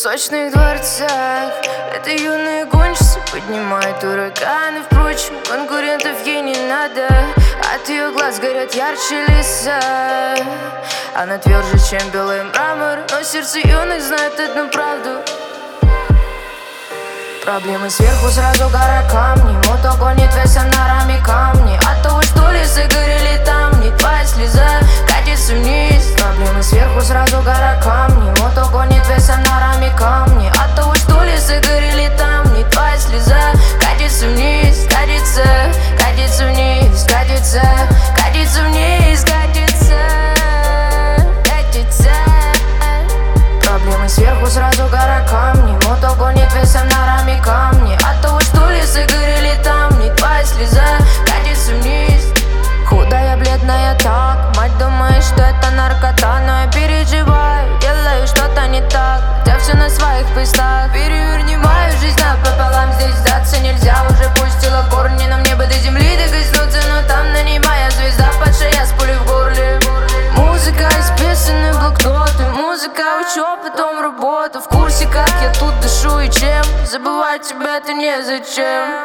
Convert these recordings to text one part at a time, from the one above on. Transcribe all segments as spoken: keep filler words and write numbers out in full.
песочных дворцах это юные гонщицы поднимают ураганы. Впрочем, конкурентов ей не надо. От ее глаз горят ярче леса. Она тверже, чем белый мрамор, но сердце юных знает одну правду. Проблемы сверху, сразу гора камней. Мото гонит весом на раме камни. От того, что лесы горели там, не твоя слеза катится вниз. Проблемы сверху, сразу гора камней. Мото гонит весом на раме камни. От того, что лесы горели там, не твоя слеза катится вниз. Катится, катится вниз, катится, катится вниз, катится, катится. Проблемы сверху, сразу гора камней. Мото гонит весом на раме камни. От того, что лесы горели там, не твоя слеза катится вниз. Худая, бледная так, мать думает, что это наркота. Но я переживаю, делаю что-то не так, хотя все на своих местах. Переверни мою жизнь напополам, здесь сдаться нельзя. Уже пустила корни, нам небо до земли докоснуться, но там на ней моя звезда, падшая я с пулей в горле. Музыка, исписанные блокноты, музыка, учёба, потом работа. В курсе, как я тут дышу и чем забывать тебя-то незачем.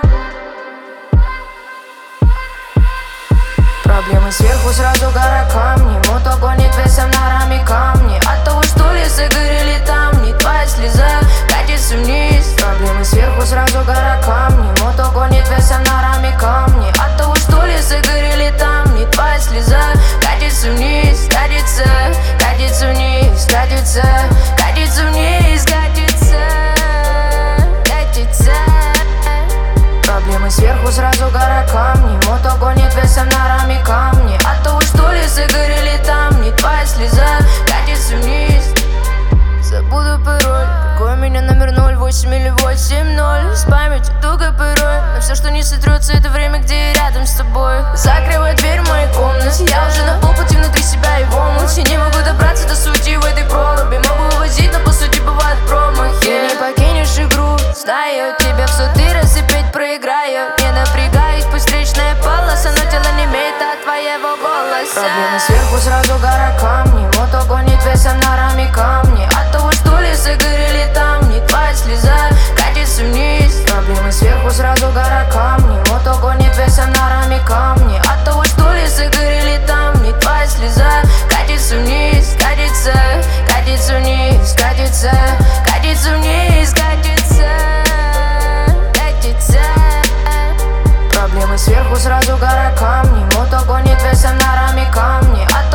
Проблемы сверху, сразу гора камней. Мото гонит весом на раме камни. От того, что лесы горели там, не твоя слеза катится вниз. Проблемы сверху, сразу гора камней. Мото гонит весом на раме камни. От того, что лесы горели там, не твоя слеза катится вниз. Катится, катится вниз, катится, катится вниз, катится, катится. Проблемы сверху, сразу гора камней. Мото гонит весом на раме камни. От того, что лесы горели там, не твоя слеза катится вниз. Забуду пароль, какой у меня номер ноль восемь или восемь ноль. С памятью туго порой, но все, что не сотрется, это время, где я рядом с тобой. Закрывай дверь в моей комнате, я уже на полпути внутри себя и в омуте. Не могу добраться до сути в этой проруби. Могу увозить, но по сути бывают промахи. Ты не покинешь игру, знаю, тебя в сотый раз опять проиграю. Не напрягаюсь, пусть встречная полоса, но тело не имеет от твоего голоса. Проблемы сверху, сразу гора камней. Мото гонит весом на раме камни. От того, что лесы горели там, не твоя слеза катится вниз. Проблемы сверху, сразу гора камней. Мото гонит весом на раме камни. От того, что лесы горели там, не твоя слеза катится вниз. Катится, катится вниз, катится, катится вниз, катится, катится. Проблемы сверху, сразу гора камней. Мото гонит весом на раме камни. От